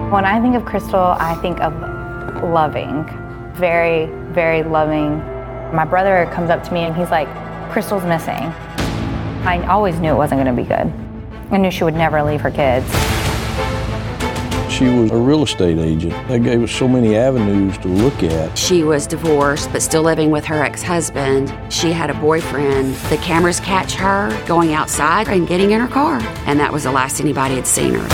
When I think of Crystal, I think of loving, very, very loving. My brother comes up to me and he's like, Crystal's missing. I always knew it wasn't going to be good. I knew she would never leave her kids. She was a real estate agent. That gave us so many avenues to look at. She was divorced, but still living with her ex-husband. She had a boyfriend. The cameras catch her going outside and getting in her car. And that was the last anybody had seen her.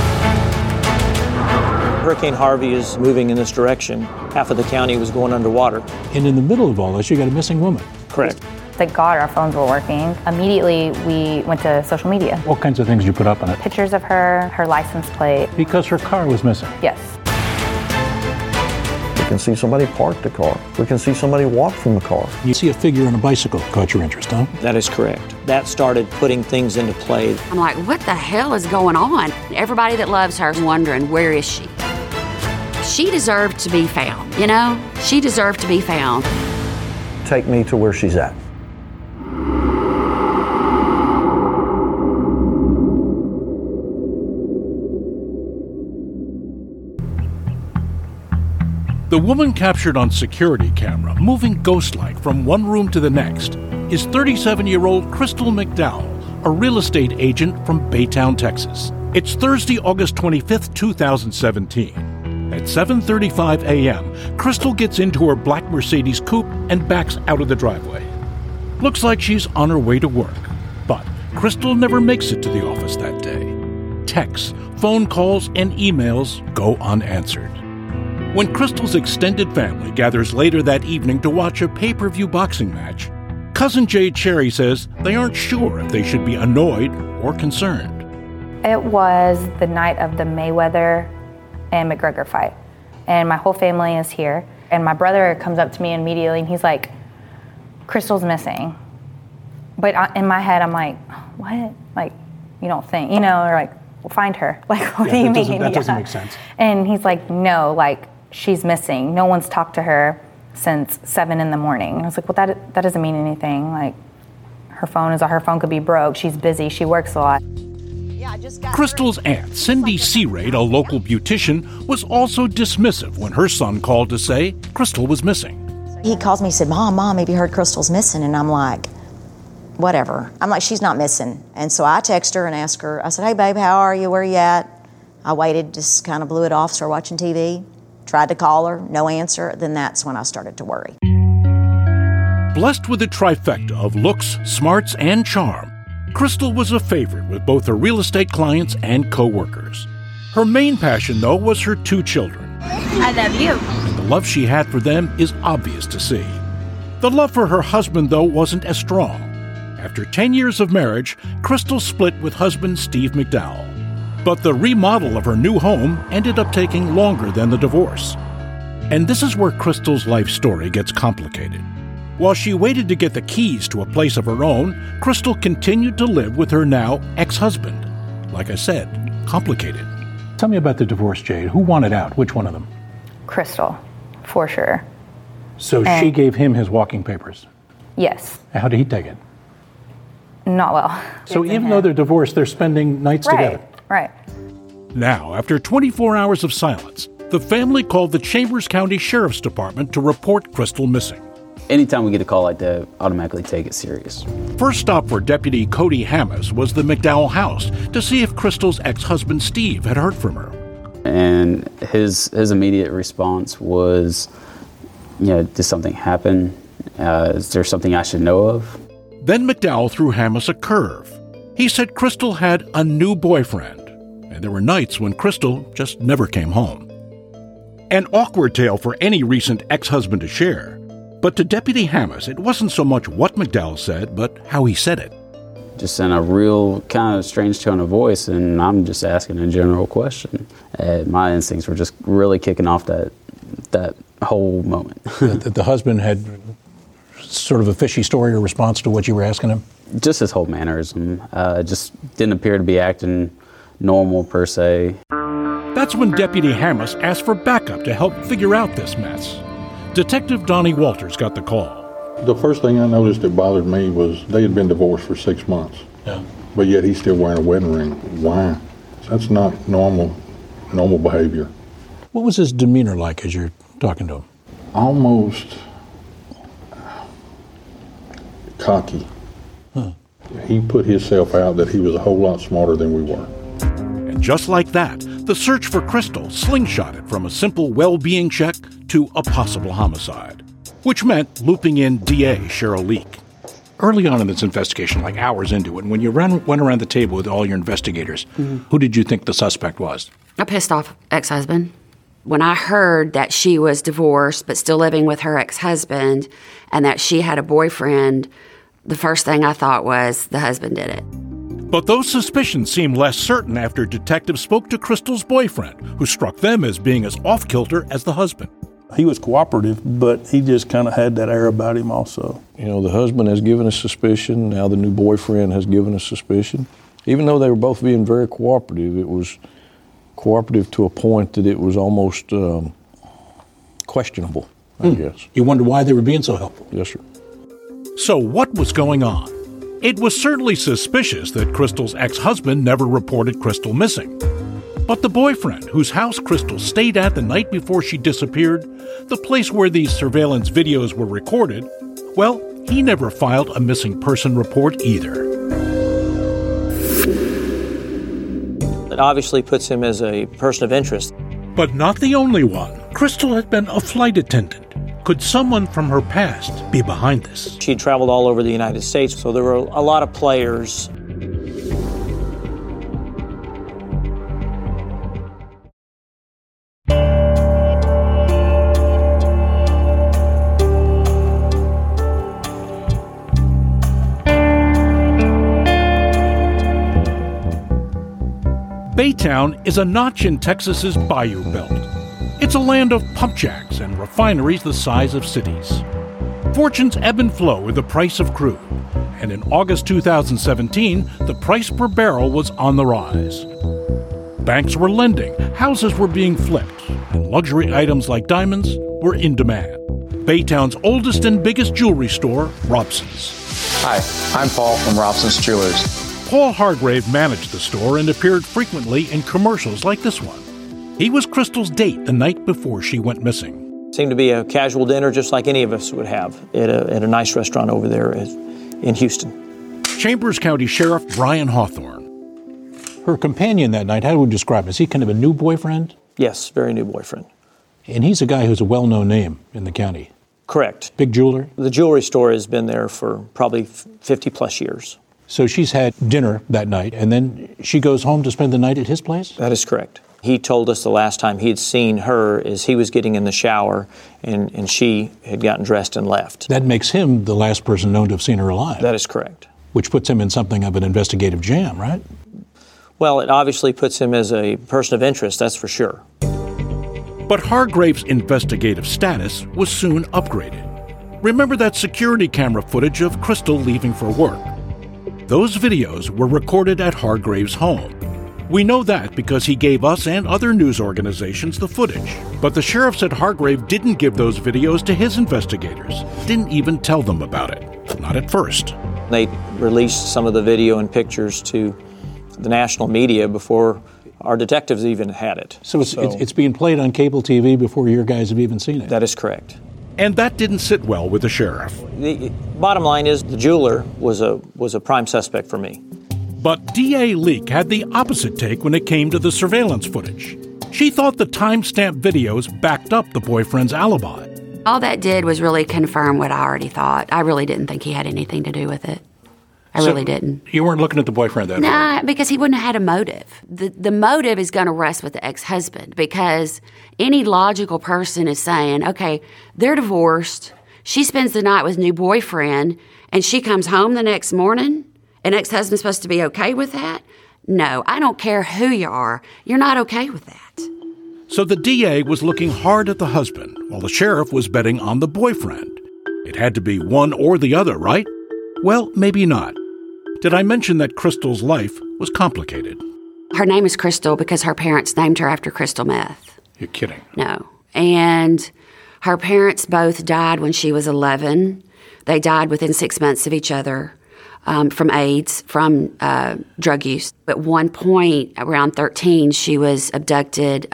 Hurricane Harvey is moving in this direction. Half of the county was going underwater. And in the middle of all this, you got a missing woman. Correct. Thank God our phones were working. Immediately, we went to social media. What kinds of things did you put up on it? Pictures of her license plate. Because her car was missing. Yes. We can see somebody park the car. We can see somebody walk from the car. You see a figure on a bicycle caught your interest, huh? That is correct. That started putting things into play. I'm like, what the hell is going on? Everybody that loves her is wondering, where is she? She deserved to be found, you know? She deserved to be found. Take me to where she's at. The woman captured on security camera, moving ghost-like from one room to the next, is 37-year-old Crystal McDowell, a real estate agent from Baytown, Texas. It's Thursday, August 25th, 2017. At 7:35 a.m., Crystal gets into her black Mercedes coupe and backs out of the driveway. Looks like she's on her way to work, but Crystal never makes it to the office that day. Texts, phone calls, and emails go unanswered. When Crystal's extended family gathers later that evening to watch a pay-per-view boxing match, Cousin Jade Cherry says they aren't sure if they should be annoyed or concerned. It was the night of the Mayweather and McGregor fight, and my whole family is here, and my brother comes up to me immediately and he's like, Crystal's missing. But in my head, I'm like, what? Like, you don't think, or like, well, find her. Like, what do you mean? That doesn't make sense. And he's like, no, like, she's missing. No one's talked to her since 7 a.m. And I was like, well, that doesn't mean anything. Like, her phone could be broke. She's busy. She works a lot. Crystal's aunt, Cindy Searaid, a local beautician, was also dismissive when her son called to say Crystal was missing. He calls me and said, Mom, have you heard Crystal's missing? And I'm like, whatever. I'm like, she's not missing. And so I text her and ask her, I said, hey, babe, how are you? Where are you at? I waited, just kind of blew it off, started watching TV. Tried to call her, no answer. Then that's when I started to worry. Blessed with a trifecta of looks, smarts, and charm, Crystal was a favorite with both her real estate clients and co-workers. Her main passion, though, was her 2 children. I love you. And the love she had for them is obvious to see. The love for her husband, though, wasn't as strong. After 10 years of marriage, Crystal split with husband Steve McDowell. But the remodel of her new home ended up taking longer than the divorce. And this is where Crystal's life story gets complicated. While she waited to get the keys to a place of her own, Crystal continued to live with her now ex-husband. Like I said, complicated. Tell me about the divorce, Jade. Who wanted out? Which one of them? Crystal, for sure. So she gave him his walking papers? Yes. How did he take it? Not well. So even though they're divorced, they're spending nights together? Right. Now, after 24 hours of silence, the family called the Chambers County Sheriff's Department to report Crystal missing. Anytime we get a call like that, automatically take it serious. First stop for Deputy Cody Hammes was the McDowell house to see if Crystal's ex-husband Steve had heard from her. And his immediate response was, did something happen? Is there something I should know of? Then McDowell threw Hammes a curve. He said Crystal had a new boyfriend, and there were nights when Crystal just never came home. An awkward tale for any recent ex-husband to share. But to Deputy Hammes, it wasn't so much what McDowell said, but how he said it. Just in a real kind of strange tone of voice, and I'm just asking a general question. My instincts were just really kicking off that whole moment. The husband had sort of a fishy story or response to what you were asking him? Just his whole mannerism. Just didn't appear to be acting normal per se. That's when Deputy Hammes asked for backup to help figure out this mess. Detective Donnie Walters got the call. The first thing I noticed that bothered me was they had been divorced for 6 months. Yeah. But yet he's still wearing a wedding ring. Why? That's not normal normal behavior. What was his demeanor like as you're talking to him? Almost cocky. He put himself out that he was a whole lot smarter than we were. And just like that, the search for Crystal slingshotted from a simple well-being check to a possible homicide, which meant looping in DA Cheryl Leak. Early on in this investigation, like hours into it, when you went around the table with all your investigators, who did you think the suspect was? A pissed off ex-husband. When I heard that she was divorced but still living with her ex-husband and that she had a boyfriend, the first thing I thought was the husband did it. But those suspicions seemed less certain after detectives spoke to Crystal's boyfriend, who struck them as being as off-kilter as the husband. He was cooperative, but he just kind of had that air about him also. You know, the husband has given us suspicion. Now the new boyfriend has given us suspicion. Even though they were both being very cooperative, it was cooperative to a point that it was almost questionable, I guess. You wonder why they were being so helpful? Yes, sir. So what was going on? It was certainly suspicious that Crystal's ex-husband never reported Crystal missing. But the boyfriend, whose house Crystal stayed at the night before she disappeared, the place where these surveillance videos were recorded, well, he never filed a missing person report either. It obviously puts him as a person of interest. But not the only one. Crystal had been a flight attendant. Could someone from her past be behind this? She traveled all over the United States, so there were a lot of players. Baytown is a notch in Texas's Bayou Belt. It's a land of pump jacks and refineries the size of cities. Fortunes ebb and flow with the price of crude, and in August 2017, the price per barrel was on the rise. Banks were lending, houses were being flipped, and luxury items like diamonds were in demand. Baytown's oldest and biggest jewelry store, Robson's. Hi, I'm Paul from Robson's Jewelers. Paul Hargrave managed the store and appeared frequently in commercials like this one. He was Crystal's date the night before she went missing. It seemed to be a casual dinner just like any of us would have at a nice restaurant over there in Houston. Chambers County Sheriff Brian Hawthorne. Her companion that night, how do we describe him? Is he kind of a new boyfriend? Yes, very new boyfriend. And he's a guy who's a well-known name in the county. Correct. Big jeweler? The jewelry store has been there for probably 50 plus years. So she's had dinner that night, and then she goes home to spend the night at his place? That is correct. He told us the last time he had seen her is he was getting in the shower and she had gotten dressed and left. That makes him the last person known to have seen her alive. That is correct. Which puts him in something of an investigative jam, right? Well, it obviously puts him as a person of interest, that's for sure. But Hargrave's investigative status was soon upgraded. Remember that security camera footage of Crystal leaving for work? Those videos were recorded at Hargrave's home. We know that because he gave us and other news organizations the footage. But the sheriff said Hargrave didn't give those videos to his investigators, didn't even tell them about it. Not at first. They released some of the video and pictures to the national media before our detectives even had it. So it's being played on cable TV before your guys have even seen it? That is correct. And that didn't sit well with the sheriff. The bottom line is the jeweler was a prime suspect for me. But D.A. Leak had the opposite take when it came to the surveillance footage. She thought the time-stamped videos backed up the boyfriend's alibi. All that did was really confirm what I already thought. I really didn't think he had anything to do with it. I really didn't. You weren't looking at the boyfriend that Nah, because he wouldn't have had a motive. The motive is going to rest with the ex-husband because any logical person is saying, okay, they're divorced, she spends the night with a new boyfriend, and she comes home the next morning? An ex-husband's supposed to be okay with that? No, I don't care who you are. You're not okay with that. So the DA was looking hard at the husband, while the sheriff was betting on the boyfriend. It had to be one or the other, right? Well, maybe not. Did I mention that Crystal's life was complicated? Her name is Crystal because her parents named her after crystal meth. You're kidding. No. And her parents both died when she was 11. They died within 6 months of each other. from AIDS, from drug use. At one point, around 13, she was abducted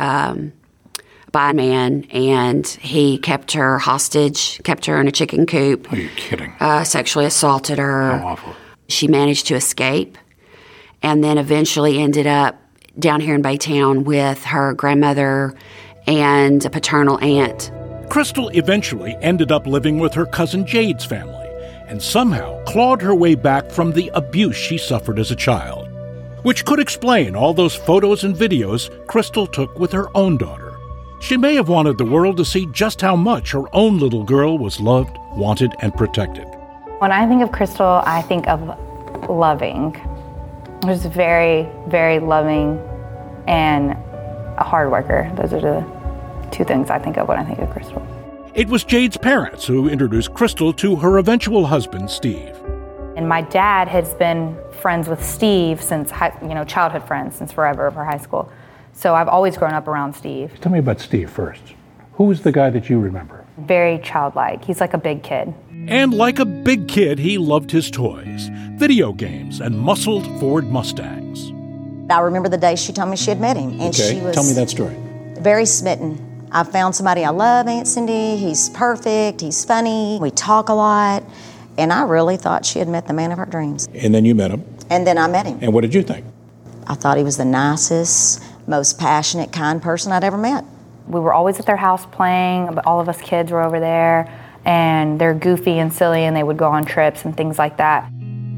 by a man, and he kept her hostage, kept her in a chicken coop. Are you kidding? Sexually assaulted her. How awful. She managed to escape, and then eventually ended up down here in Baytown with her grandmother and a paternal aunt. Crystal eventually ended up living with her cousin Jade's family and somehow clawed her way back from the abuse she suffered as a child, which could explain all those photos and videos Crystal took with her own daughter. She may have wanted the world to see just how much her own little girl was loved, wanted, and protected. When I think of Crystal, I think of loving. She was very, very loving and a hard worker. Those are the two things I think of when I think of Crystal. It was Jade's parents who introduced Crystal to her eventual husband, Steve. And my dad has been friends with Steve since, childhood friends since forever, for high school. So I've always grown up around Steve. Tell me about Steve first. Who was the guy that you remember? Very childlike. He's like a big kid. And like a big kid, he loved his toys, video games, and muscled Ford Mustangs. I remember the day she told me she had met him, and she was tell me that story. Very smitten. I found somebody I love, Aunt Cindy. He's perfect. He's funny. We talk a lot. And I really thought she had met the man of her dreams. And then you met him. And then I met him. And what did you think? I thought he was the nicest, most passionate, kind person I'd ever met. We were always at their house playing, but all of us kids were over there, and they're goofy and silly, and they would go on trips and things like that.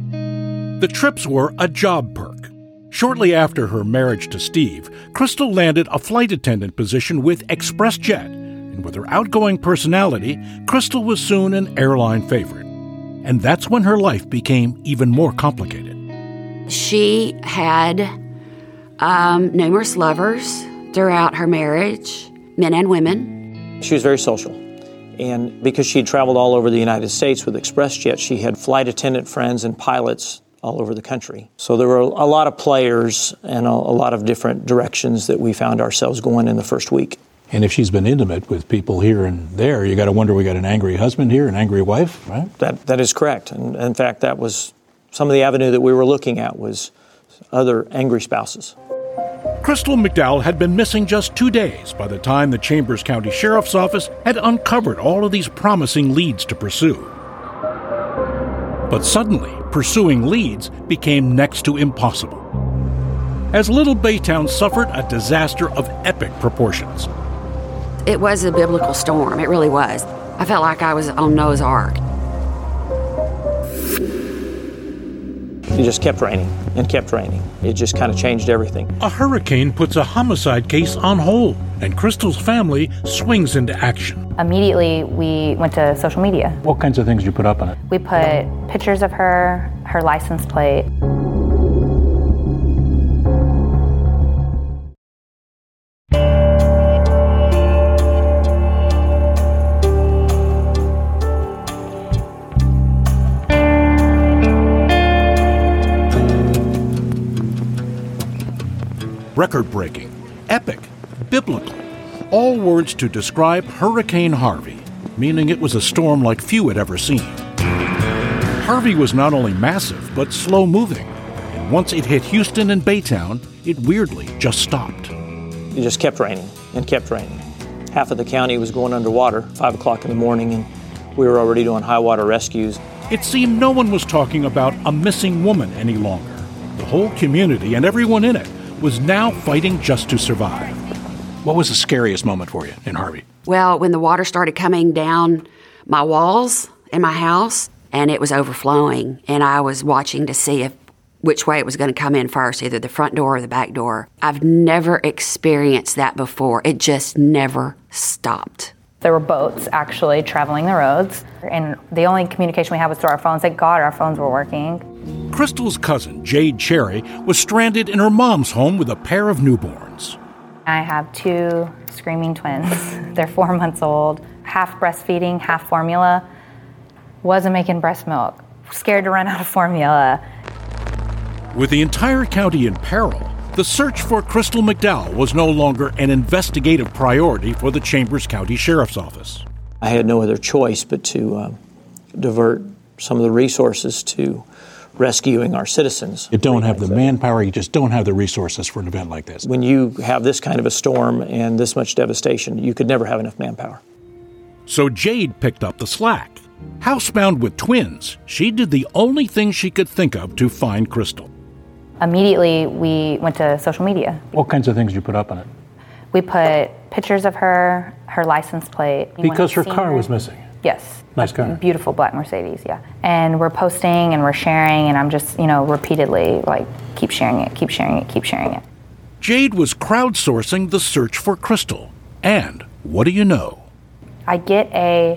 The trips were a job perk. Shortly after her marriage to Steve, Crystal landed a flight attendant position with ExpressJet, and with her outgoing personality, Crystal was soon an airline favorite. And that's when her life became even more complicated. She had numerous lovers throughout her marriage, men and women. She was very social. And because she'd traveled all over the United States with ExpressJet, she had flight attendant friends and pilots all over the country. So there were a lot of players and a lot of different directions that we found ourselves going in the first week. And if she's been intimate with people here and there, you got to wonder, we got an angry husband here, an angry wife, right? That is correct. And in fact, that was some of the avenue that we were looking at, was other angry spouses. Crystal McDowell had been missing just 2 days by the time the Chambers County Sheriff's Office had uncovered all of these promising leads to pursue. But suddenly, pursuing leads became next to impossible, as Little Baytown suffered a disaster of epic proportions. It was a biblical storm. It really was. I felt like I was on Noah's Ark. It just kept raining and kept raining. It just kind of changed everything. A hurricane puts a homicide case on hold, and Crystal's family swings into action. Immediately, we went to social media. What kinds of things did you put up on it? We put pictures of her, her license plate. Record-breaking, epic, biblical, all words to describe Hurricane Harvey, meaning it was a storm like few had ever seen. Harvey was not only massive, but slow-moving, and once it hit Houston and Baytown, it weirdly just stopped. It just kept raining and kept raining. Half of the county was going underwater, 5 o'clock in the morning, and we were already doing high water rescues. It seemed no one was talking about a missing woman any longer. The whole community and everyone in it was now fighting just to survive. What was the scariest moment for you in Harvey? Well, when the water started coming down my walls in my house, and it was overflowing, and I was watching to see which way it was going to come in first, either the front door or the back door. I've never experienced that before. It just never stopped. There were boats actually traveling the roads, and the only communication we had was through our phones. Thank God our phones were working. Crystal's cousin, Jade Cherry, was stranded in her mom's home with a pair of newborns. I have 2 screaming twins. They're 4 months old, half breastfeeding, half formula. Wasn't making breast milk. Scared to run out of formula. With the entire county in peril, the search for Crystal McDowell was no longer an investigative priority for the Chambers County Sheriff's Office. I had no other choice but to divert some of the resources to rescuing our citizens. You don't have the manpower, you just don't have the resources for an event like this. When you have this kind of a storm and this much devastation, you could never have enough manpower. So Jade picked up the slack. Housebound with twins, she did the only thing she could think of to find Crystal. Immediately, we went to social media. What kinds of things did you put up on it? We put pictures of her license plate. Because her car was missing? Yes. Nice car. Beautiful black Mercedes, yeah. And we're posting and we're sharing, and I'm just, repeatedly, keep sharing it, keep sharing it, keep sharing it. Jade was crowdsourcing the search for Crystal. And what do you know? I get a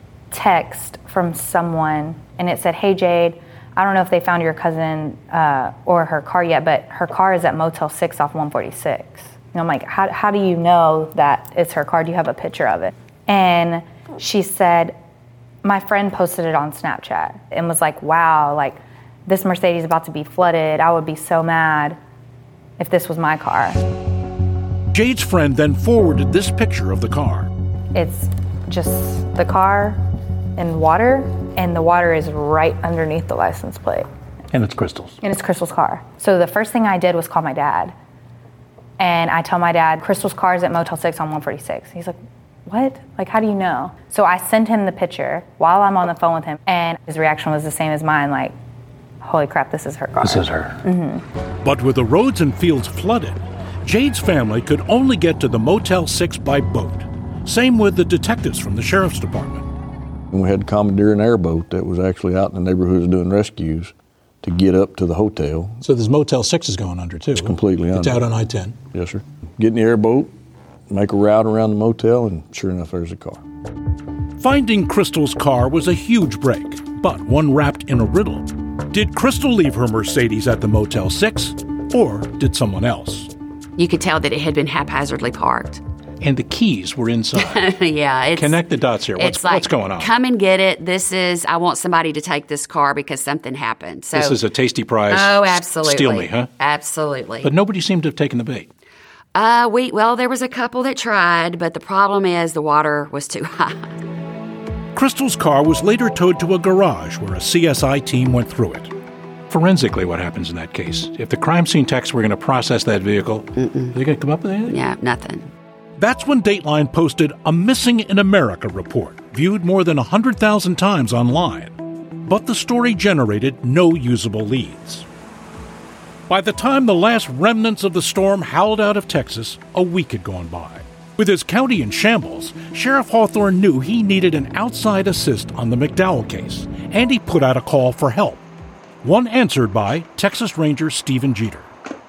text from someone, and it said, "Hey, Jade, I don't know if they found your cousin or her car yet, but her car is at Motel 6 off 146. And I'm like, how do you know that it's her car? Do you have a picture of it? And she said, my friend posted it on Snapchat and was like, wow, this Mercedes is about to be flooded. I would be so mad if this was my car. Jade's friend then forwarded this picture of the car. It's just the car in water, and the water is right underneath the license plate. And it's Crystal's. And it's Crystal's car. So the first thing I did was call my dad. And I tell my dad, Crystal's car is at Motel 6 on 146. He's like, what? How do you know? So I sent him the picture while I'm on the phone with him, and his reaction was the same as mine, holy crap, this is her car. This is her. Mm-hmm. But with the roads and fields flooded, Jade's family could only get to the Motel 6 by boat. Same with the detectives from the sheriff's department. We had to commandeer an airboat that was actually out in the neighborhoods doing rescues to get up to the hotel. So this Motel 6 is going under, too? It's completely under. It's out on I-10? Yes, sir. Get in the airboat, make a route around the motel, and sure enough, there's a car. Finding Crystal's car was a huge break, but one wrapped in a riddle. Did Crystal leave her Mercedes at the Motel 6, or did someone else? You could tell that it had been haphazardly parked. And the keys were inside. Yeah. Connect the dots here. What's going on? Come and get it. I want somebody to take this car because something happened. So, this is a tasty prize. Oh, absolutely. Steal me, huh? Absolutely. But nobody seemed to have taken the bait. There was a couple that tried, but the problem is the water was too high. Crystal's car was later towed to a garage where a CSI team went through it. Forensically, what happens in that case? If the crime scene techs were going to process that vehicle, are they going to come up with anything? Yeah, nothing. That's when Dateline posted a Missing in America report, viewed more than 100,000 times online. But the story generated no usable leads. By the time the last remnants of the storm howled out of Texas, a week had gone by. With his county in shambles, Sheriff Hawthorne knew he needed an outside assist on the McDowell case, and he put out a call for help. One answered by Texas Ranger Stephen Jeter.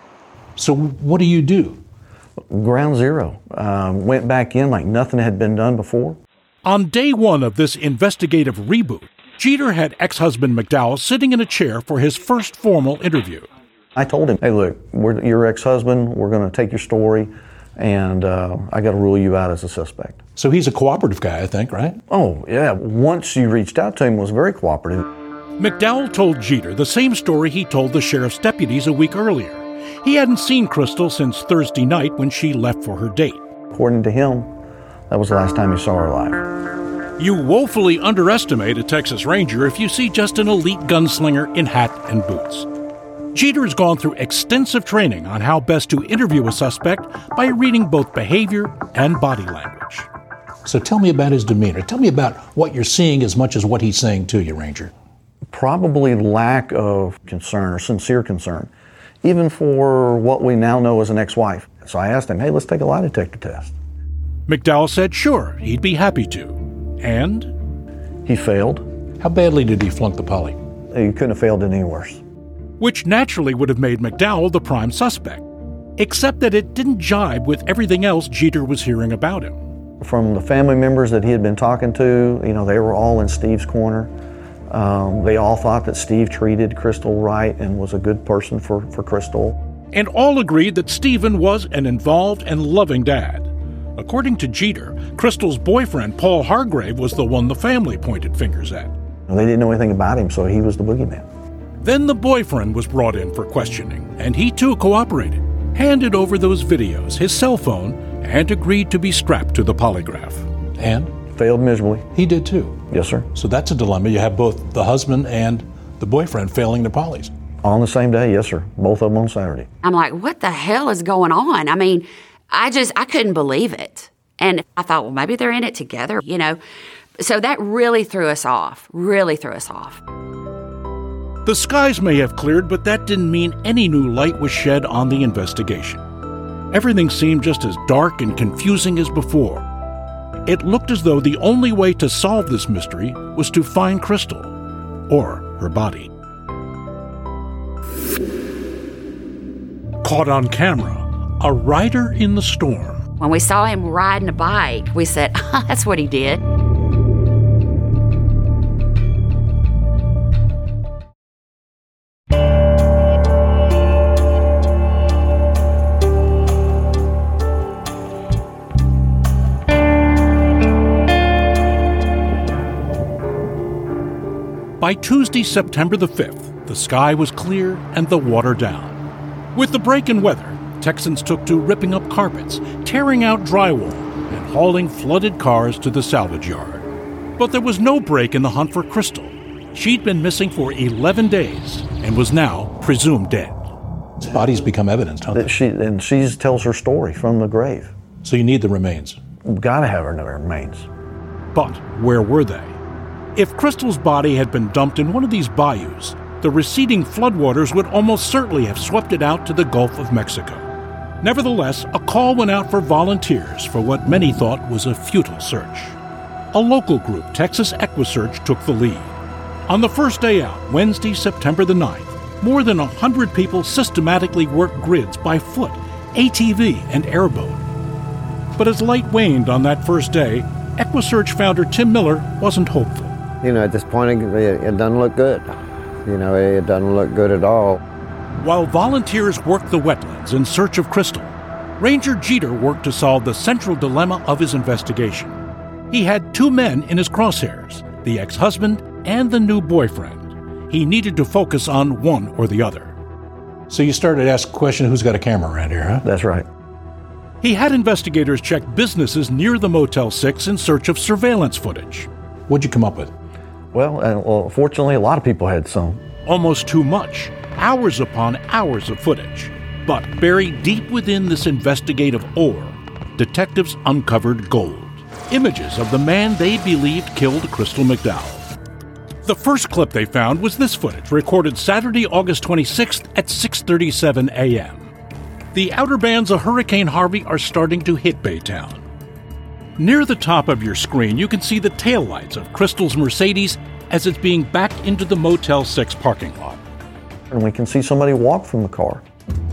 So what do you do? Ground zero. Went back in like nothing had been done before. On day one of this investigative reboot, Jeter had ex-husband McDowell sitting in a chair for his first formal interview. I told him, hey, look, we're your ex-husband. We're going to take your story, and I got to rule you out as a suspect. So he's a cooperative guy, I think, right? Oh, yeah. Once you reached out to him, was very cooperative. McDowell told Jeter the same story he told the sheriff's deputies a week earlier. He hadn't seen Crystal since Thursday night when she left for her date. According to him, that was the last time he saw her alive. You woefully underestimate a Texas Ranger if you see just an elite gunslinger in hat and boots. Jeter has gone through extensive training on how best to interview a suspect by reading both behavior and body language. So tell me about his demeanor. Tell me about what you're seeing as much as what he's saying to you, Ranger. Probably lack of concern or sincere concern, even for what we now know as an ex-wife. So I asked him, hey, let's take a lie detector test. McDowell said sure, he'd be happy to. And? He failed. How badly did he flunk the poly? He couldn't have failed any worse. Which naturally would have made McDowell the prime suspect, except that it didn't jibe with everything else Jeter was hearing about him. From the family members that he had been talking to, they were all in Steve's corner. They all thought that Steve treated Crystal right and was a good person for Crystal. And all agreed that Stephen was an involved and loving dad. According to Jeter, Crystal's boyfriend, Paul Hargrave, was the one the family pointed fingers at. They didn't know anything about him, so he was the boogeyman. Then the boyfriend was brought in for questioning, and he too cooperated, handed over those videos, his cell phone, and agreed to be strapped to the polygraph. And? Failed miserably. He did too. Yes, sir. So that's a dilemma. You have both the husband and the boyfriend failing the polys. On the same day, yes, sir. Both of them on Saturday. I'm like, what the hell is going on? I mean, I couldn't believe it. And I thought, well, maybe they're in it together, you know. So that really threw us off, The skies may have cleared, but that didn't mean any new light was shed on the investigation. Everything seemed just as dark and confusing as before. It looked as though the only way to solve this mystery was to find Crystal, or her body. Caught on camera, a rider in the storm. When we saw him riding a bike, we said, that's what he did. By Tuesday, September the 5th, the sky was clear and the water down. With the break in weather, Texans took to ripping up carpets, tearing out drywall, and hauling flooded cars to the salvage yard. But there was no break in the hunt for Crystal. She'd been missing for 11 days and was now presumed dead. Bodies become evidence, don't they? She tells her story from the grave. So you need the remains. We've got to have her remains. But where were they? If Crystal's body had been dumped in one of these bayous, the receding floodwaters would almost certainly have swept it out to the Gulf of Mexico. Nevertheless, a call went out for volunteers for what many thought was a futile search. A local group, Texas EquiSearch, took the lead. On the first day out, Wednesday, September the 9th, more than 100 people systematically worked grids by foot, ATV, and airboat. But as light waned on that first day, EquiSearch founder Tim Miller wasn't hopeful. You know, at this point, it doesn't look good. You know, it doesn't look good at all. While volunteers worked the wetlands in search of Crystal, Ranger Jeter worked to solve the central dilemma of his investigation. He had two men in his crosshairs, the ex-husband and the new boyfriend. He needed to focus on one or the other. So you started to ask the question, who's got a camera around here, huh? That's right. He had investigators check businesses near the Motel 6 in search of surveillance footage. What'd you come up with? Well, fortunately, a lot of people had some. Almost too much. Hours upon hours of footage. But buried deep within this investigative ore, detectives uncovered gold. Images of the man they believed killed Crystal McDowell. The first clip they found was this footage, recorded Saturday, August 26th at 6:37 a.m. The outer bands of Hurricane Harvey are starting to hit Baytown. Near the top of your screen, you can see the taillights of Crystal's Mercedes as it's being backed into the Motel 6 parking lot. And we can see somebody walk from the car.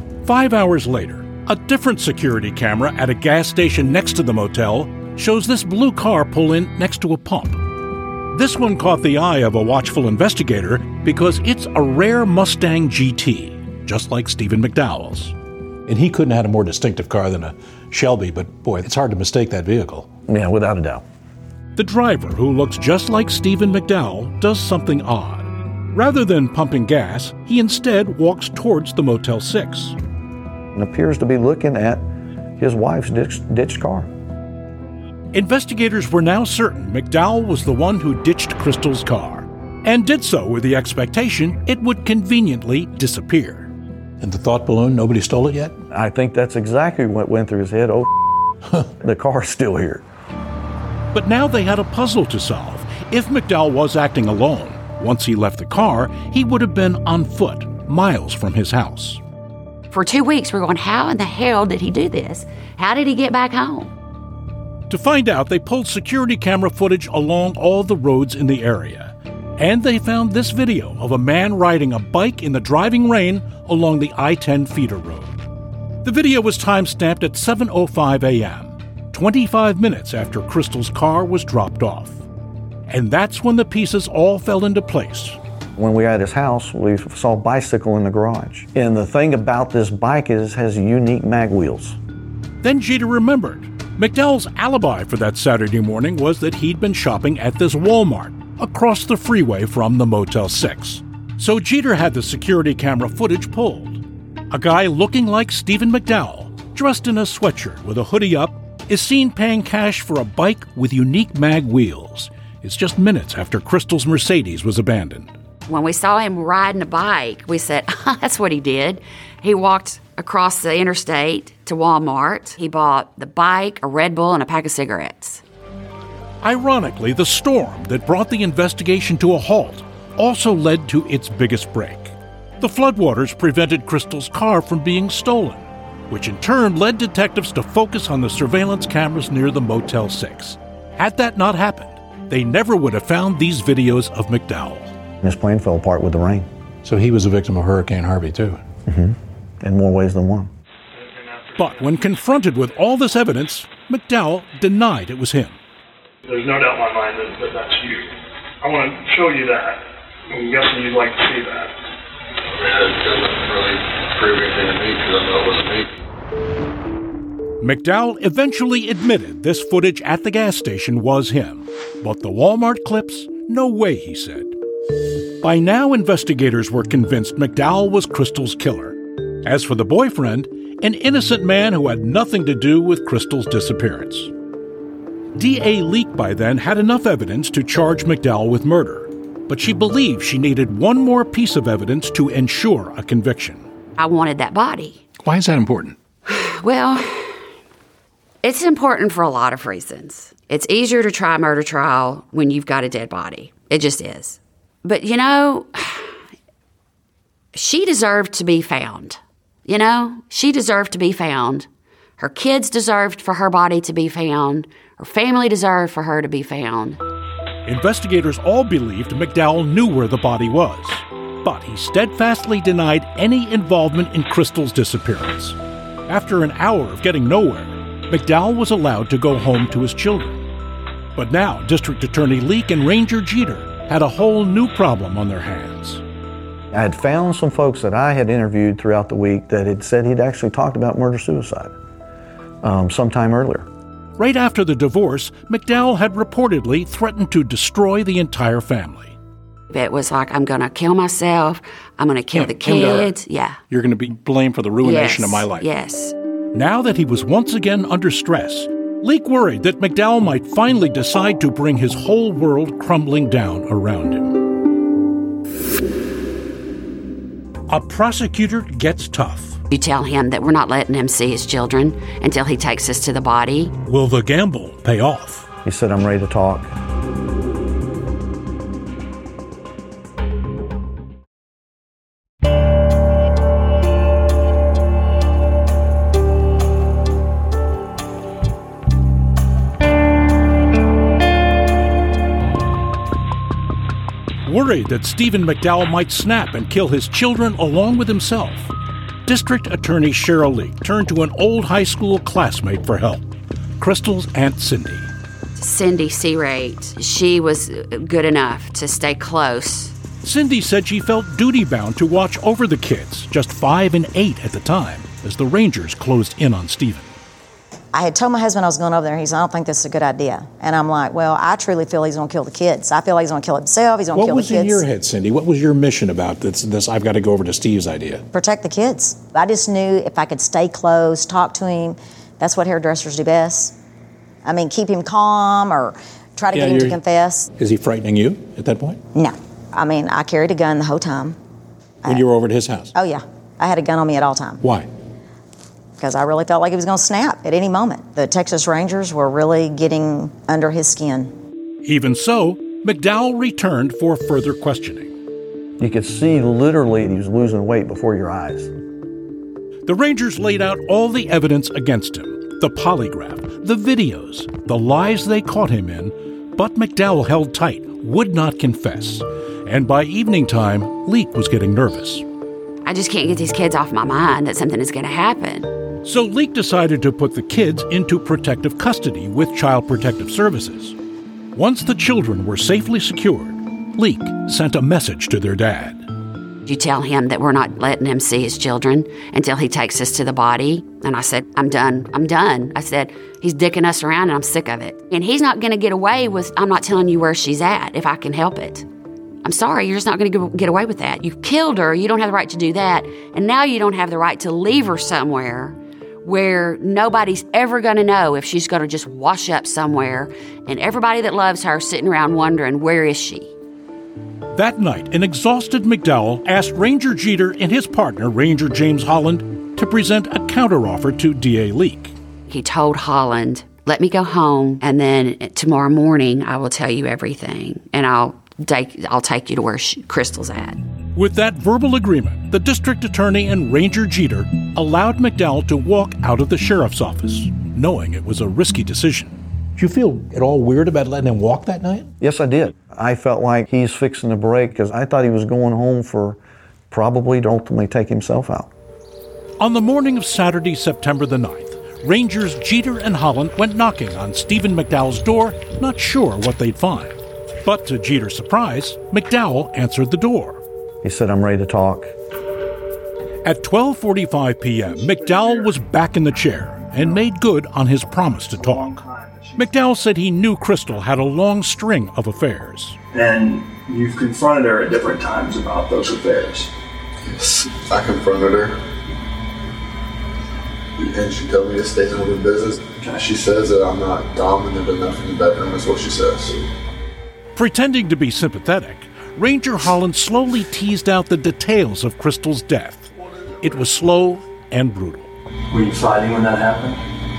5 hours later, a different security camera at a gas station next to the motel shows this blue car pull in next to a pump. This one caught the eye of a watchful investigator because it's a rare Mustang GT, just like Stephen McDowell's. And he couldn't have had a more distinctive car than a Shelby, but boy, it's hard to mistake that vehicle. Yeah, without a doubt. The driver, who looks just like Stephen McDowell, does something odd. Rather than pumping gas, he instead walks towards the Motel 6. And appears to be looking at his wife's ditched car. Investigators were now certain McDowell was the one who ditched Crystal's car, and did so with the expectation it would conveniently disappear. And the thought balloon, nobody stole it yet? I think that's exactly what went through his head. Oh, the car's still here. But now they had a puzzle to solve. If McDowell was acting alone, once he left the car, he would have been on foot, miles from his house. For 2 weeks, we're going, how in the hell did he do this? How did he get back home? To find out, they pulled security camera footage along all the roads in the area. And they found this video of a man riding a bike in the driving rain along the I-10 feeder road. The video was time-stamped at 7:05 a.m., 25 minutes after Crystal's car was dropped off. And that's when the pieces all fell into place. When we were at his house, we saw a bicycle in the garage. And the thing about this bike is it has unique mag wheels. Then Jeter remembered. McDowell's alibi for that Saturday morning was that he'd been shopping at this Walmart across the freeway from the Motel 6. So Jeter had the security camera footage pulled. A guy looking like Stephen McDowell, dressed in a sweatshirt with a hoodie up, is seen paying cash for a bike with unique mag wheels. It's just minutes after Crystal's Mercedes was abandoned. When we saw him riding a bike, we said, that's what he did. He walked across the interstate to Walmart. He bought the bike, a Red Bull, and a pack of cigarettes. Ironically, the storm that brought the investigation to a halt also led to its biggest break. The floodwaters prevented Crystal's car from being stolen, which in turn led detectives to focus on the surveillance cameras near the Motel 6. Had that not happened, they never would have found these videos of McDowell. His plane fell apart with the rain. So he was a victim of Hurricane Harvey, too? Mm-hmm. In more ways than one. But when confronted with all this evidence, McDowell denied it was him. There's no doubt in my mind that that's you. I want to show you that. I'm guessing you'd like to see that. It doesn't really prove anything to me because I know it wasn't me. McDowell eventually admitted this footage at the gas station was him. But the Walmart clips, no way, he said. By now, investigators were convinced McDowell was Crystal's killer. As for the boyfriend, an innocent man who had nothing to do with Crystal's disappearance. D.A. Leak by then had enough evidence to charge McDowell with murder, but she believed she needed one more piece of evidence to ensure a conviction. I wanted that body. Why is that important? Well, it's important for a lot of reasons. It's easier to try a murder trial when you've got a dead body. It just is. But, she deserved to be found. She deserved to be found. Her kids deserved for her body to be found. Her family deserved for her to be found. Investigators all believed McDowell knew where the body was, but he steadfastly denied any involvement in Crystal's disappearance. After an hour of getting nowhere, McDowell was allowed to go home to his children. But now, District Attorney Leak and Ranger Jeter had a whole new problem on their hands. I had found some folks that I had interviewed throughout the week that had said he'd actually talked about murder-suicide sometime earlier. Right after the divorce, McDowell had reportedly threatened to destroy the entire family. It was like, I'm going to kill myself. I'm going to kill the kids. Yeah. You're going to be blamed for the ruination of my life. Yes. Now that he was once again under stress, Leak worried that McDowell might finally decide to bring his whole world crumbling down around him. A prosecutor gets tough. You tell him that we're not letting him see his children until he takes us to the body. Will the gamble pay off? He said, I'm ready to talk. Worried that Stephen McDowell might snap and kill his children along with himself, District Attorney Cheryl Leak turned to an old high school classmate for help, Crystal's Aunt Cindy. Cindy Searate, she was good enough to stay close. Cindy said she felt duty-bound to watch over the kids, just 5 and 8 at the time, as the Rangers closed in on Stephen. I had told my husband I was going over there, and he said, I don't think this is a good idea. And I'm like, well, I truly feel he's going to kill the kids. I feel like he's going to kill himself, he's going to kill the kids. What was in your head, Cindy? What was your mission about this I've got to go over to Steve's idea? Protect the kids. I just knew if I could stay close, talk to him, that's what hairdressers do best. I mean, keep him calm or try to get him to confess. Is he frightening you at that point? No. I mean, I carried a gun the whole time. When you were over at his house? Oh, yeah. I had a gun on me at all times. Why? Because I really felt like he was going to snap at any moment. The Texas Rangers were really getting under his skin. Even so, McDowell returned for further questioning. You could see literally he was losing weight before your eyes. The Rangers laid out all the evidence against him, the polygraph, the videos, the lies they caught him in, but McDowell held tight, would not confess. And by evening time, Leak was getting nervous. I just can't get these kids off my mind that something is going to happen. So Leak decided to put the kids into protective custody with Child Protective Services. Once the children were safely secured, Leak sent a message to their dad. You tell him that we're not letting him see his children until he takes us to the body. And I said, I'm done. I said, he's dicking us around and I'm sick of it. And he's not going to get away with, I'm not telling you where she's at if I can help it. I'm sorry, you're just not going to get away with that. You killed her. You don't have the right to do that. And now you don't have the right to leave her somewhere where nobody's ever going to know if she's going to just wash up somewhere and everybody that loves her sitting around wondering, where is she? That night, an exhausted McDowell asked Ranger Jeter and his partner, Ranger James Holland, to present a counteroffer to D.A. Leake. He told Holland, let me go home, and then tomorrow morning I will tell you everything, and I'll take you to where Crystal's at. With that verbal agreement, the district attorney and Ranger Jeter allowed McDowell to walk out of the sheriff's office, knowing it was a risky decision. Did you feel at all weird about letting him walk that night? Yes, I did. I felt like he's fixing to break because I thought he was going home for probably to ultimately take himself out. On the morning of Saturday, September the 9th, Rangers Jeter and Holland went knocking on Stephen McDowell's door, not sure what they'd find. But to Jeter's surprise, McDowell answered the door. He said, I'm ready to talk. At 12:45 p.m., McDowell was back in the chair and made good on his promise to talk. McDowell said he knew Crystal had a long string of affairs. And you've confronted her at different times about those affairs. Yes, I confronted her. And she told me to stay in the business. She says that I'm not dominant enough in the bedroom, is what she says. Pretending to be sympathetic, Ranger Holland slowly teased out the details of Crystal's death. It was slow and brutal. Were you fighting when that happened?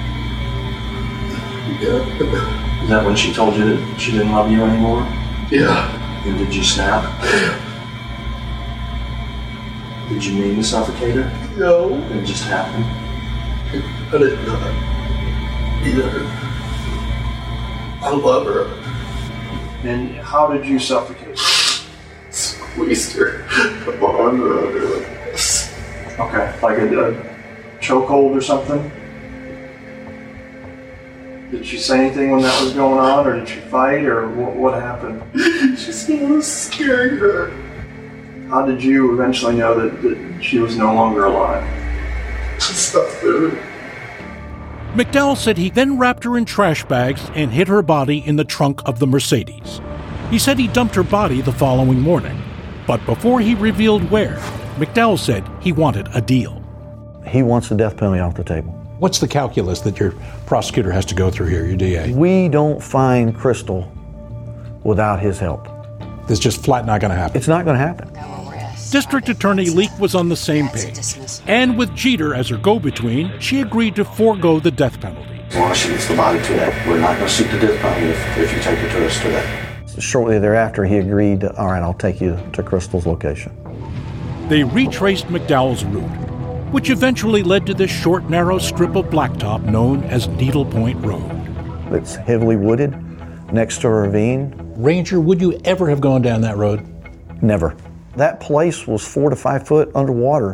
Yeah. Is that when she told you that she didn't love you anymore? Yeah. And did you snap? Did you mean to suffocate her? No. It just happened? I did not. Either. I love her. And how did you suffocate her? Squeezed her. Put my arm around her like this. Okay, like a chokehold or something? Did she say anything when that was going on, or did she fight, or what happened? She said I was scaring her. How did you eventually know that she was no longer alive? Stop moving. McDowell said he then wrapped her in trash bags and hid her body in the trunk of the Mercedes. He said he dumped her body the following morning. But before he revealed where, McDowell said he wanted a deal. He wants the death penalty off the table. What's the calculus that your prosecutor has to go through here, your DA? We don't find Crystal without his help. It's just flat not going to happen. It's not going to happen. District Attorney Leake was on the same page. And with Jeter as her go-between, she agreed to forego the death penalty. As long as she gets the body today, we're not going to seek the death penalty if you take her to us today. Shortly thereafter, he agreed, all right, I'll take you to Crystal's location. They retraced McDowell's route, which eventually led to this short, narrow strip of blacktop known as Needle Point Road. It's heavily wooded, next to a ravine. Ranger, would you ever have gone down that road? Never. That place was 4 to 5 foot underwater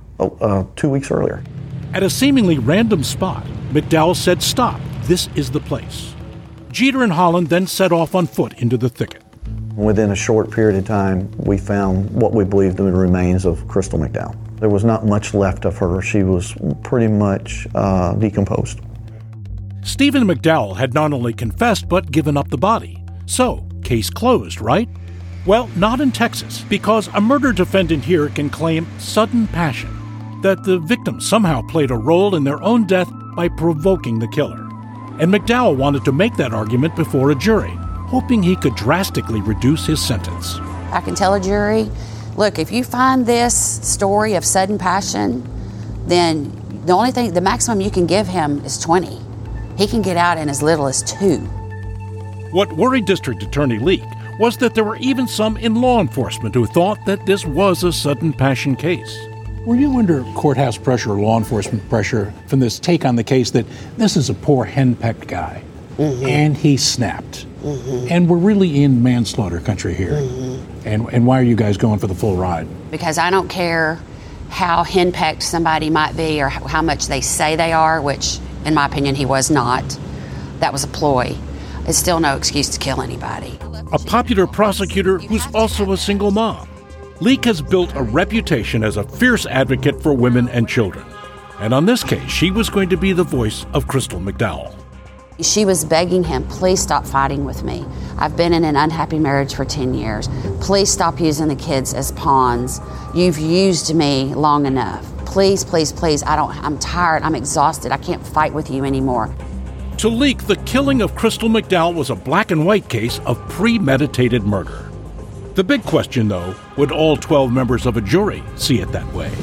2 weeks earlier. At a seemingly random spot, McDowell said, "Stop, this is the place." Jeter and Holland then set off on foot into the thicket. Within a short period of time, we found what we believed to be the remains of Crystal McDowell. There was not much left of her. She was pretty much decomposed. Stephen McDowell had not only confessed but given up the body. So, case closed, right? Well, not in Texas, because a murder defendant here can claim sudden passion, that the victim somehow played a role in their own death by provoking the killer. And McDowell wanted to make that argument before a jury, hoping he could drastically reduce his sentence. I can tell a jury, look, if you find this story of sudden passion, then the maximum you can give him is 20. He can get out in as little as 2. What worried District Attorney Leake was that there were even some in law enforcement who thought that this was a sudden passion case. Were you under courthouse pressure or law enforcement pressure from this take on the case that this is a poor henpecked guy, and he snapped, and we're really in manslaughter country here, and why are you guys going for the full ride? Because I don't care how henpecked somebody might be or how much they say they are, which in my opinion he was not. That was a ploy. It's still no excuse to kill anybody. A popular prosecutor who's also a single mom, Leake has built a reputation as a fierce advocate for women and children. And on this case, she was going to be the voice of Crystal McDowell. She was begging him, please stop fighting with me. I've been in an unhappy marriage for 10 years. Please stop using the kids as pawns. You've used me long enough. Please, please, please, I'm tired, I'm exhausted, I can't fight with you anymore. To Leake, the killing of Crystal McDowell was a black and white case of premeditated murder. The big question, though, would all 12 members of a jury see it that way?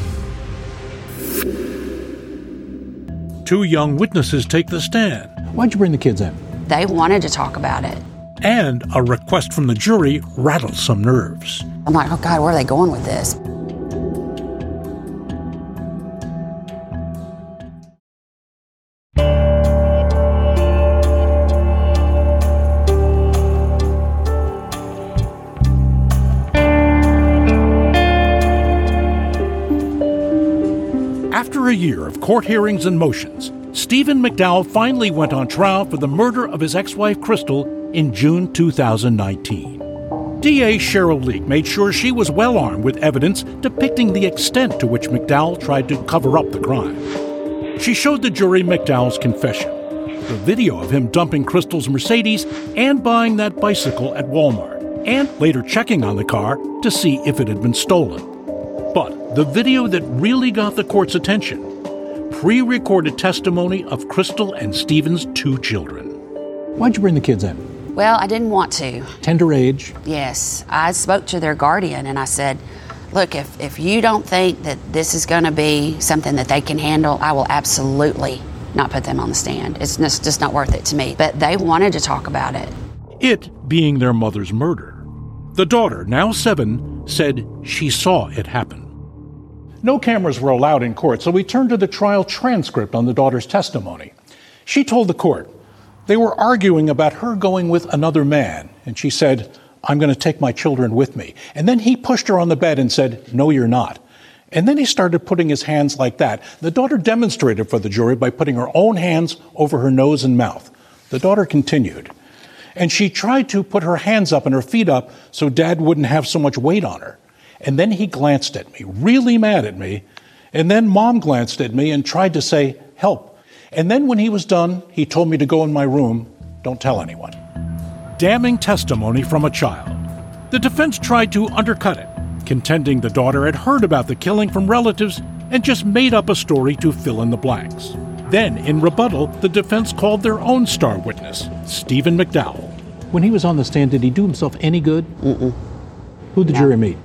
2 young witnesses take the stand. Why'd you bring the kids in? They wanted to talk about it. And a request from the jury rattles some nerves. I'm like, oh God, where are they going with this? After a year of court hearings and motions, Stephen McDowell finally went on trial for the murder of his ex-wife Crystal in June 2019. DA Cheryl Leak made sure she was well armed with evidence depicting the extent to which McDowell tried to cover up the crime. She showed the jury McDowell's confession, the video of him dumping Crystal's Mercedes and buying that bicycle at Walmart, and later checking on the car to see if it had been stolen. But the video that really got the court's attention, pre-recorded testimony of Crystal and Stephen's 2 children. Why'd you bring the kids in? Well, I didn't want to. Tender age? Yes. I spoke to their guardian and I said, look, if you don't think that this is going to be something that they can handle, I will absolutely not put them on the stand. It's just not worth it to me. But they wanted to talk about it. It being their mother's murder. The daughter, now 7, said she saw it happen. No cameras were allowed in court, so we turned to the trial transcript on the daughter's testimony. She told the court they were arguing about her going with another man, and she said, I'm going to take my children with me. And then he pushed her on the bed and said, no, you're not. And then he started putting his hands like that. The daughter demonstrated for the jury by putting her own hands over her nose and mouth. The daughter continued. And she tried to put her hands up and her feet up so Dad wouldn't have so much weight on her. And then he glanced at me, really mad at me. And then Mom glanced at me and tried to say, help. And then when he was done, he told me to go in my room. Don't tell anyone. Damning testimony from a child. The defense tried to undercut it, contending the daughter had heard about the killing from relatives and just made up a story to fill in the blanks. Then, in rebuttal, the defense called their own star witness, Stephen McDowell. When he was on the stand, did he do himself any good? Mm-mm. Who'd the jury meet?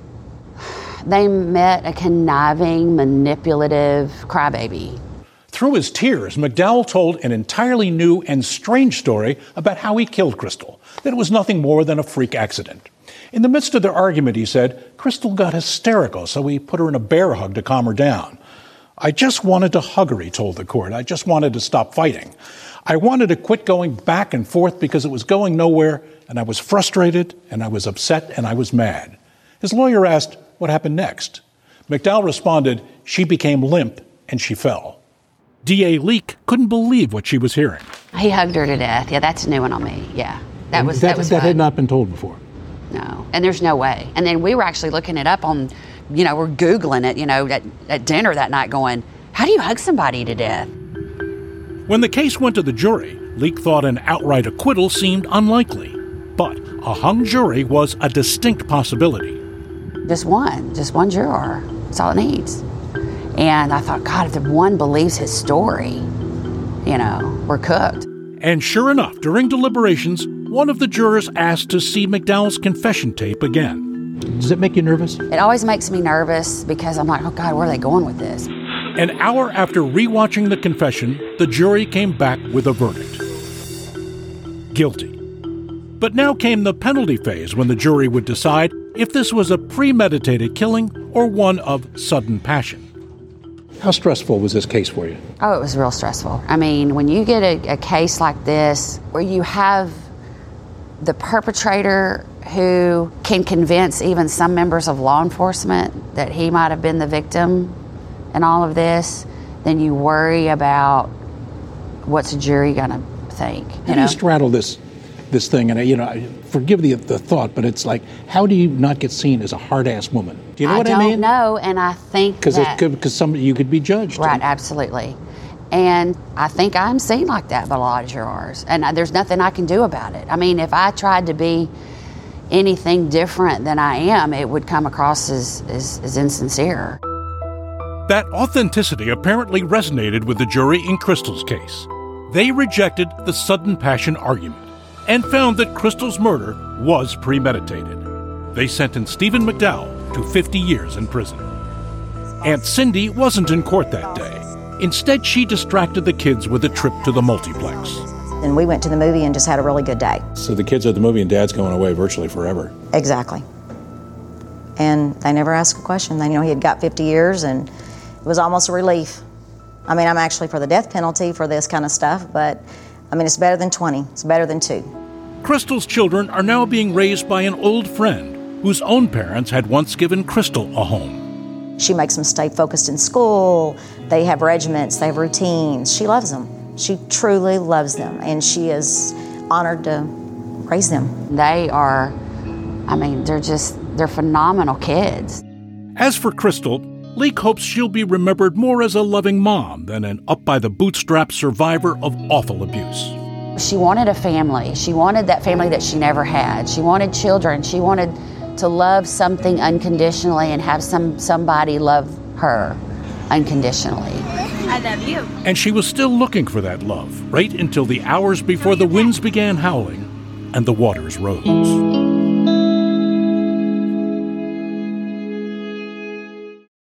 They met a conniving, manipulative crybaby. Through his tears, McDowell told an entirely new and strange story about how he killed Crystal, that it was nothing more than a freak accident. In the midst of their argument, he said, Crystal got hysterical, so he put her in a bear hug to calm her down. I just wanted to hug her, he told the court. I just wanted to stop fighting. I wanted to quit going back and forth because it was going nowhere, and I was frustrated, and I was upset, and I was mad. His lawyer asked, what happened next? McDowell responded, she became limp, and she fell. D.A. Leak couldn't believe what she was hearing. He hugged her to death. Yeah, that's a new one on me. Yeah, that was that had not been told before. No, and there's no way. And then we were actually looking it up on, we're Googling it, at dinner that night going, how do you hug somebody to death? When the case went to the jury, Leak thought an outright acquittal seemed unlikely. But a hung jury was a distinct possibility. Just one juror. That's all it needs. And I thought, God, if the one believes his story, we're cooked. And sure enough, during deliberations, one of the jurors asked to see McDowell's confession tape again. Does it make you nervous? It always makes me nervous because I'm like, oh God, where are they going with this? An hour after rewatching the confession, the jury came back with a verdict. Guilty. But now came the penalty phase when the jury would decide if this was a premeditated killing or one of sudden passion. How stressful was this case for you? Oh, it was real stressful. I mean, when you get a case like this where you have the perpetrator who can convince even some members of law enforcement that he might have been the victim in all of this, then you worry about what's a jury going to think. How do you straddle this thing? And forgive the thought, but it's like, how do you not get seen as a hard-ass woman? Do you know what I mean? I don't know, and I think because you could be judged. Right, absolutely. And I think I'm seen like that by a lot of jurors, and there's nothing I can do about it. I mean, if I tried to be anything different than I am, it would come across as insincere. That authenticity apparently resonated with the jury in Crystal's case. They rejected the sudden passion argument and found that Crystal's murder was premeditated. They sentenced Stephen McDowell to 50 years in prison. Aunt Cindy wasn't in court that day. Instead, she distracted the kids with a trip to the multiplex. And we went to the movie and just had a really good day. So the kids are at the movie and Dad's going away virtually forever. Exactly. And they never asked a question. They he had got 50 years, and it was almost a relief. I mean, I'm actually for the death penalty for this kind of stuff, but I mean, it's better than 20. It's better than 2. Crystal's children are now being raised by an old friend whose own parents had once given Crystal a home. She makes them stay focused in school. They have regiments. They have routines. She loves them. She truly loves them, and she is honored to raise them. They are, they're phenomenal kids. As for Crystal, Leek hopes she'll be remembered more as a loving mom than an up-by-the-bootstraps survivor of awful abuse. She wanted a family. She wanted that family that she never had. She wanted children. She wanted to love something unconditionally and have somebody love her unconditionally. I love you. And she was still looking for that love, right until the hours before the winds began howling and the waters rose.